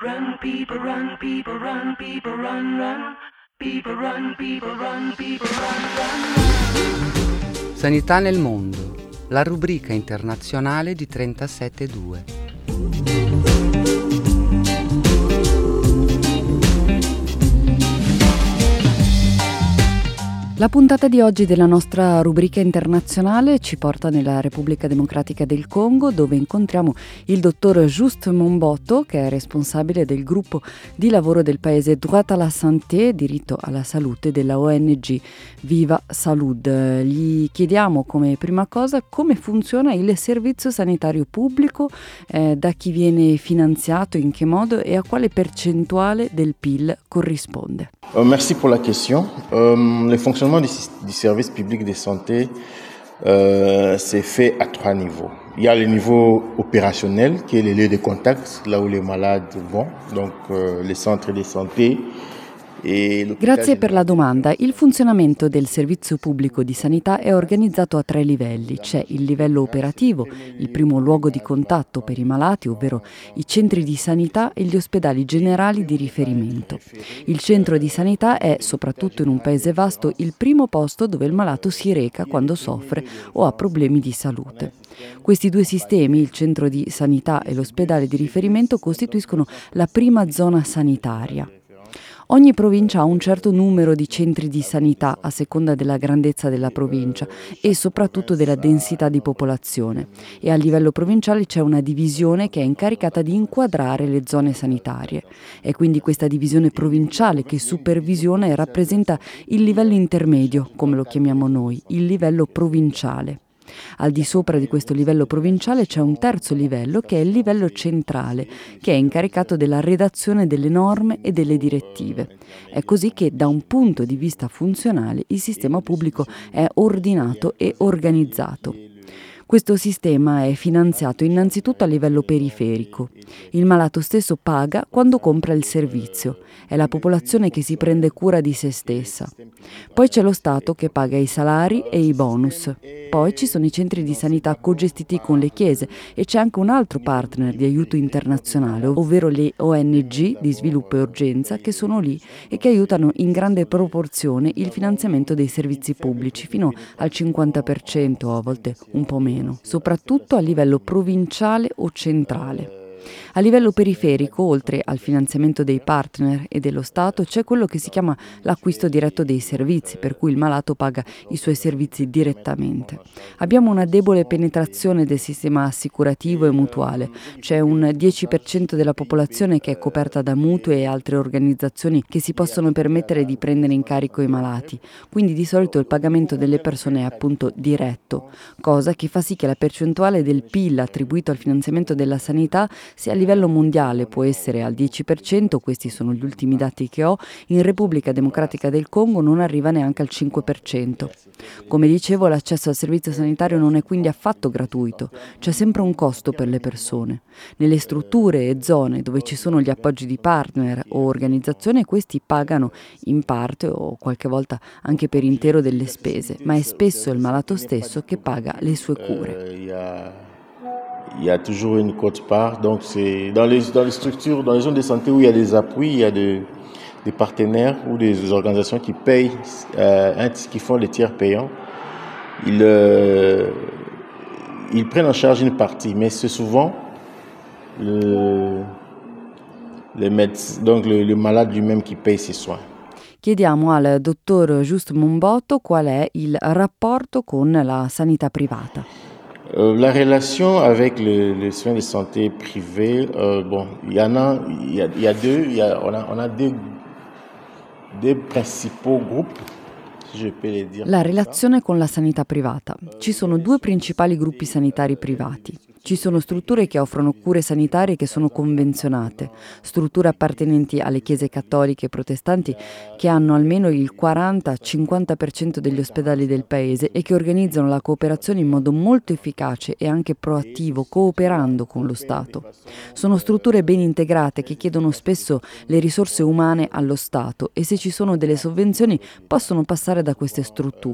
Run, people run, people run, people run, run. People run, people run, people run, run. Sanità nel mondo, la rubrica internazionale di 37.2. La puntata di oggi della nostra rubrica internazionale ci porta nella Repubblica Democratica del Congo, dove incontriamo il dottor Juste Momboto, che è responsabile del gruppo di lavoro del paese Droit à la Santé, diritto alla salute, della ONG Viva Salud. Gli chiediamo come prima cosa come funziona il servizio sanitario pubblico, da chi viene finanziato, in che modo e a quale percentuale del PIL corrisponde. Merci pour la question. Le fonctionnement du service public de santé c'est fait à 3 niveaux. Il y a le niveau opérationnel qui est les lieux de contact, là où les malades vont, donc les centres de santé. Grazie per la domanda. Il funzionamento del servizio pubblico di sanità è organizzato a 3 livelli. C'è il livello operativo, il primo luogo di contatto per i malati, ovvero i centri di sanità e gli ospedali generali di riferimento. Il centro di sanità è, soprattutto in un paese vasto, il primo posto dove il malato si reca quando soffre o ha problemi di salute. Questi 2 sistemi, il centro di sanità e l'ospedale di riferimento, costituiscono la prima zona sanitaria. Ogni provincia ha un certo numero di centri di sanità a seconda della grandezza della provincia e soprattutto della densità di popolazione, e a livello provinciale c'è una divisione che è incaricata di inquadrare le zone sanitarie. È quindi questa divisione provinciale che supervisiona e rappresenta il livello intermedio, come lo chiamiamo noi, il livello provinciale. Al di sopra di questo livello provinciale c'è un terzo livello che è il livello centrale, che è incaricato della redazione delle norme e delle direttive. È così che da un punto di vista funzionale il sistema pubblico è ordinato e organizzato. Questo sistema è finanziato innanzitutto a livello periferico. Il malato stesso paga quando compra il servizio. È la popolazione che si prende cura di se stessa. Poi c'è lo Stato che paga i salari e i bonus. Poi ci sono i centri di sanità cogestiti con le chiese e c'è anche un altro partner di aiuto internazionale, ovvero le ONG di sviluppo e urgenza che sono lì e che aiutano in grande proporzione il finanziamento dei servizi pubblici, fino al 50% o a volte un po' meno, soprattutto a livello provinciale o centrale. A livello periferico, oltre al finanziamento dei partner e dello Stato, c'è quello che si chiama l'acquisto diretto dei servizi, per cui il malato paga i suoi servizi direttamente. Abbiamo una debole penetrazione del sistema assicurativo e mutuale. C'è un 10% della popolazione che è coperta da mutui e altre organizzazioni che si possono permettere di prendere in carico i malati. Quindi di solito il pagamento delle persone è appunto diretto, cosa che fa sì che la percentuale del PIL attribuito al finanziamento della sanità, se a livello mondiale può essere al 10%, questi sono gli ultimi dati che ho, in Repubblica Democratica del Congo non arriva neanche al 5%. Come dicevo, l'accesso al servizio sanitario non è quindi affatto gratuito, c'è sempre un costo per le persone. Nelle strutture e zone dove ci sono gli appoggi di partner o organizzazioni, questi pagano in parte o qualche volta anche per intero delle spese, ma è spesso il malato stesso che paga le sue cure. Il y a toujours une quote-part, donc c'est dans les structures, dans les zones de santé où il y a des appuis, il y a des partenaires ou des organisations qui payent, qui font les tiers payants. Ils prennent en charge une partie, mais c'est souvent le malade lui-même qui paye ses soins. Chiediamo al dottor Juste Momboto qual è il rapporto con la sanità privata. La relation avec les soins de santé privés, il y a deux, on a deux principaux groupes, si je peux les dire. La relazione con la sanità privata. Ci sono 2 principali gruppi sanitari privati. Ci sono strutture che offrono cure sanitarie che sono convenzionate, strutture appartenenti alle chiese cattoliche e protestanti che hanno almeno il 40-50% degli ospedali del paese e che organizzano la cooperazione in modo molto efficace e anche proattivo, cooperando con lo Stato. Sono strutture ben integrate che chiedono spesso le risorse umane allo Stato e se ci sono delle sovvenzioni possono passare da queste strutture.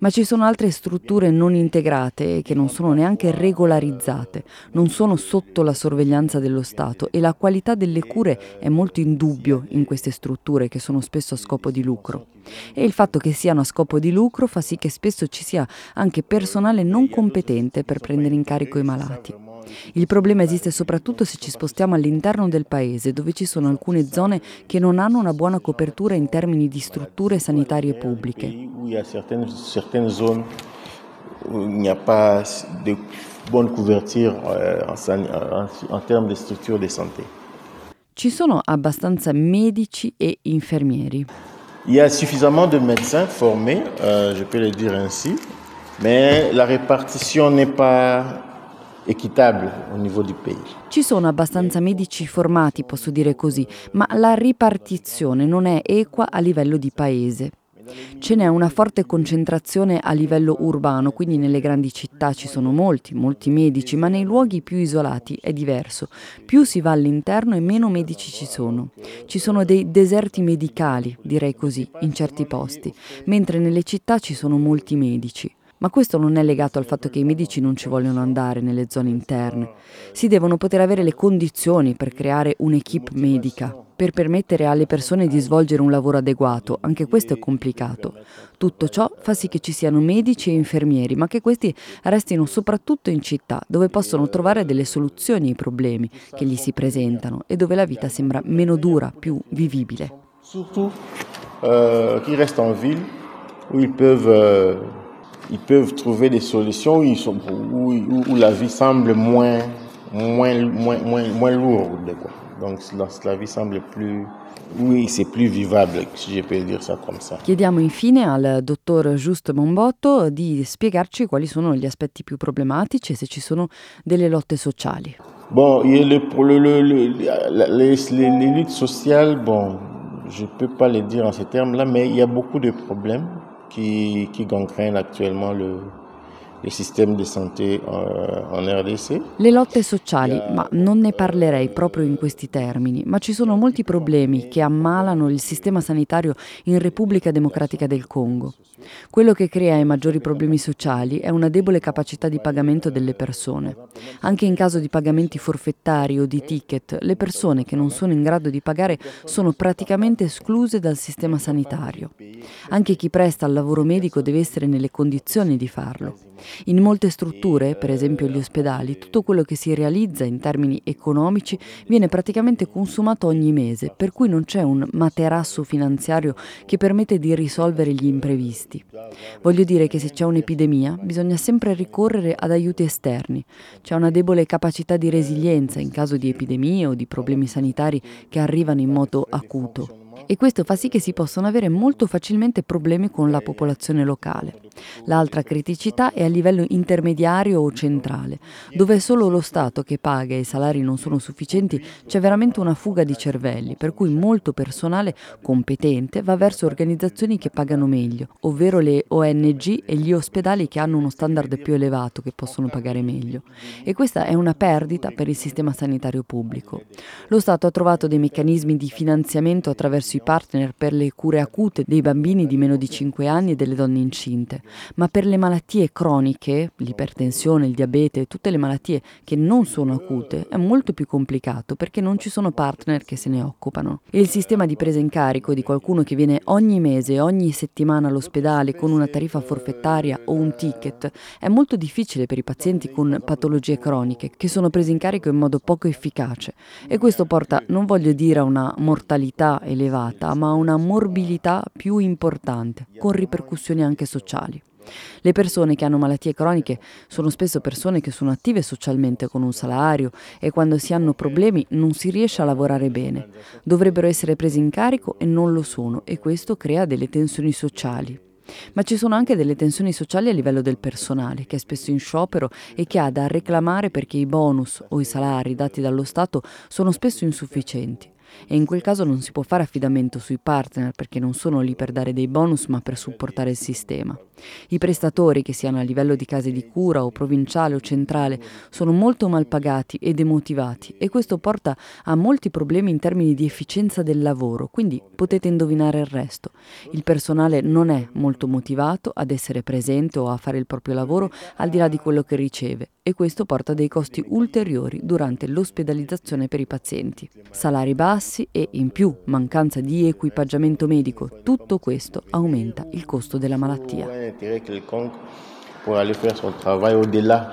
Ma ci sono altre strutture non integrate e che non sono neanche regolarizzate, non sono sotto la sorveglianza dello Stato e la qualità delle cure è molto in dubbio in queste strutture che sono spesso a scopo di lucro. E il fatto che siano a scopo di lucro fa sì che spesso ci sia anche personale non competente per prendere in carico i malati. Il problema esiste soprattutto se ci spostiamo all'interno del paese, dove ci sono alcune zone che non hanno una buona copertura in termini di strutture sanitarie pubbliche. Il y a certaines zones où il n'y a pas de bonne couverture en termes de structure de santé. Ci sono abbastanza medici e infermieri. Il y a suffisamment de médecins formés, je peux le dire ainsi, mais la répartition n'est pas équitable au niveau du pays. Ci sono abbastanza medici formati, posso dire così, ma la ripartizione non è equa a livello di paese. Ce n'è una forte concentrazione a livello urbano, quindi nelle grandi città ci sono molti medici, ma nei luoghi più isolati è diverso. Più si va all'interno e meno medici ci sono. Ci sono dei deserti medicali, direi così, in certi posti, mentre nelle città ci sono molti medici. Ma questo non è legato al fatto che i medici non ci vogliono andare nelle zone interne. Si devono poter avere le condizioni per creare un'equipe medica, per permettere alle persone di svolgere un lavoro adeguato. Anche questo è complicato. Tutto ciò fa sì che ci siano medici e infermieri, ma che questi restino soprattutto in città, dove possono trovare delle soluzioni ai problemi che gli si presentano e dove la vita sembra meno dura, più vivibile. Surtout qui restent en ville, où ils peuvent trouver des solutions où la vie semble moins lourde, quoi. Donc la vie semble plus, oui, c'est plus vivable, si je peux dire ça comme ça. Chiediamo infine al dottor Just Monbotto di spiegarci quali sono gli aspetti più problematici e se ci sono delle lotte sociali. Bon, les luttes sociales, bon, je peux pas le dire en ces termes-là, mais il y a beaucoup de problèmes qui gangrènent actuellement le système de santé en RDC. Le lotte sociali, ma non ne parlerei proprio in questi termini, ma ci sono molti problemi che ammalano il sistema sanitario in Repubblica Democratica del Congo. Quello che crea i maggiori problemi sociali è una debole capacità di pagamento delle persone. Anche in caso di pagamenti forfettari o di ticket, le persone che non sono in grado di pagare sono praticamente escluse dal sistema sanitario. Anche chi presta il lavoro medico deve essere nelle condizioni di farlo. In molte strutture, per esempio gli ospedali, tutto quello che si realizza in termini economici viene praticamente consumato ogni mese, per cui non c'è un materasso finanziario che permette di risolvere gli imprevisti. Voglio dire che se c'è un'epidemia bisogna sempre ricorrere ad aiuti esterni. C'è una debole capacità di resilienza in caso di epidemie o di problemi sanitari che arrivano in modo acuto. E questo fa sì che si possano avere molto facilmente problemi con la popolazione locale. L'altra criticità è a livello intermediario o centrale, dove è solo lo Stato che paga e i salari non sono sufficienti, c'è veramente una fuga di cervelli, per cui molto personale competente va verso organizzazioni che pagano meglio, ovvero le ONG e gli ospedali che hanno uno standard più elevato, che possono pagare meglio. E questa è una perdita per il sistema sanitario pubblico. Lo Stato ha trovato dei meccanismi di finanziamento attraverso i partner per le cure acute dei bambini di meno di 5 anni e delle donne incinte, ma per le malattie croniche, l'ipertensione, il diabete, tutte le malattie che non sono acute, è molto più complicato perché non ci sono partner che se ne occupano. E il sistema di presa in carico di qualcuno che viene ogni mese, ogni settimana all'ospedale con una tariffa forfettaria o un ticket è molto difficile per i pazienti con patologie croniche che sono presi in carico in modo poco efficace, e questo porta, non voglio dire a una mortalità elevata, ma a una morbilità più importante, con ripercussioni anche sociali. Le persone che hanno malattie croniche sono spesso persone che sono attive socialmente con un salario e quando si hanno problemi non si riesce a lavorare bene. Dovrebbero essere presi in carico e non lo sono, e questo crea delle tensioni sociali. Ma ci sono anche delle tensioni sociali a livello del personale, che è spesso in sciopero e che ha da reclamare perché i bonus o i salari dati dallo Stato sono spesso insufficienti. e in quel caso non si può fare affidamento sui partner perché non sono lì per dare dei bonus ma per supportare il sistema. I prestatori, che siano a livello di case di cura o provinciale o centrale, sono molto mal pagati e demotivati e questo porta a molti problemi in termini di efficienza del lavoro, quindi potete indovinare il resto. Il personale non è molto motivato ad essere presente o a fare il proprio lavoro al di là di quello che riceve e questo porta a dei costi ulteriori durante l'ospedalizzazione per i pazienti. Salari bassi e in più mancanza di equipaggiamento medico, tutto questo aumenta il costo della malattia. Pour aller faire son travail au-delà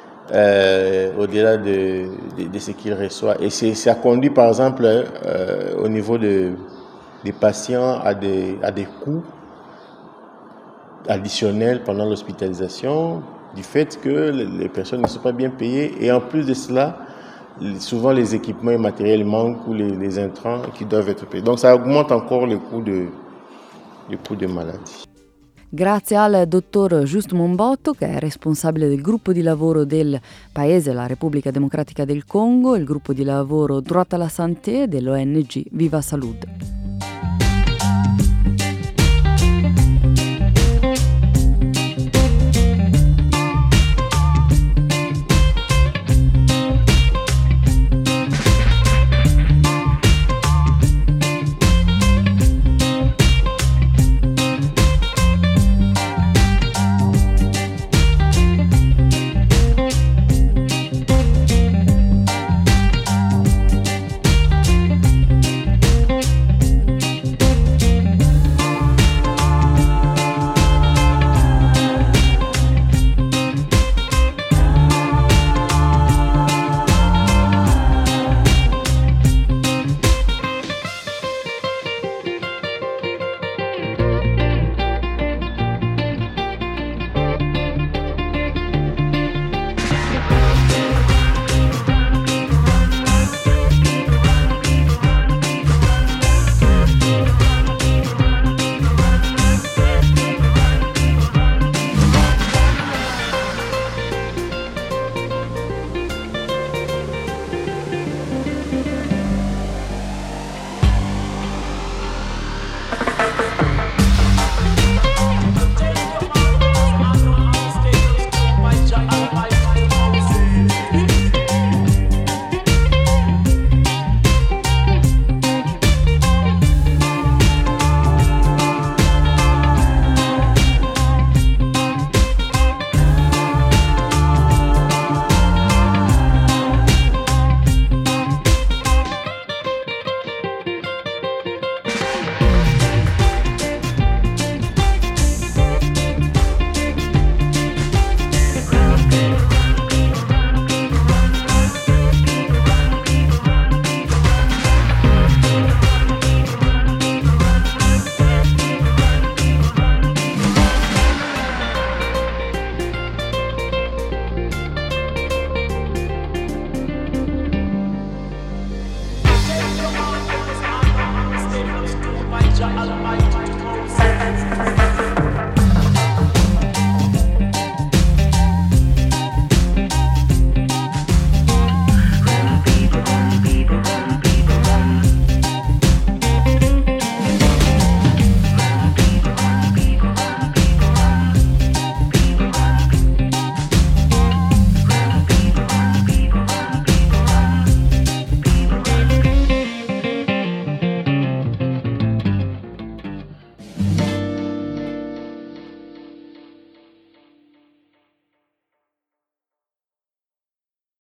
de ce qu'il reçoit. Et ça conduit par exemple au niveau des patients à des coûts additionnels pendant l'hospitalisation du fait que les personnes ne sont pas bien payées et en plus de cela, souvent les équipements et matériels manquent ou les intrants qui doivent être payés. Donc ça augmente encore le coût de maladie. Grazie al dottor Just Mombotto, che è responsabile del gruppo di lavoro del paese, la Repubblica Democratica del Congo, il gruppo di lavoro Droit à la Santé dell'ONG Viva Salud.